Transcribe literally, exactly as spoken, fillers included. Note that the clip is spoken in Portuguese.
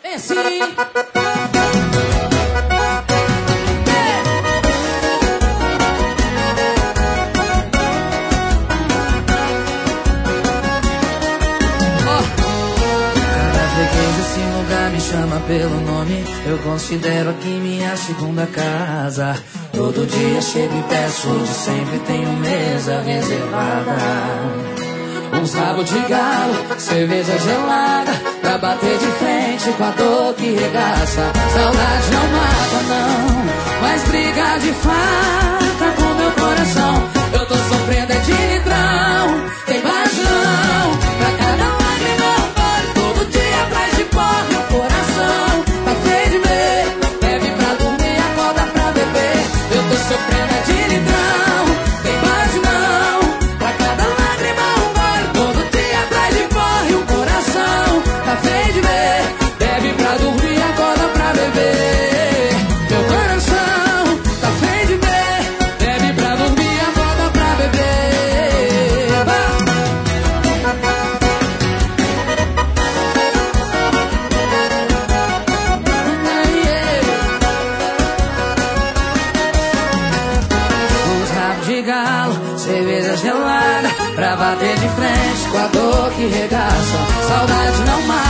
É assim. Esse lugar me chama pelo nome, eu considero aqui minha segunda casa. Todo dia chego e peço, de sempre tenho mesa reservada. Uns rabos de galo, cerveja gelada, pra bater de frente com a dor que regaça. Saudade não mata não, mas briga de faca com meu coração. Eu tô sofrendo é de litrão, tem paixão pra cada lágrima. Todo dia atrás de pó, meu coração tá feio de ver. Bebe pra dormir, acorda pra beber. Eu tô sofrendo é de litrão, tem mais não. Pra cada lágrima um gole. Todo dia atrás de pó, o coração tá feio de ver. Bebe pra dormir, acorda pra beber. Meu coração tá feio de ver. Bebe pra dormir, acorda pra beber. De galo, cerveja gelada, pra bater de frente com a dor que regaça. Saudade não mata.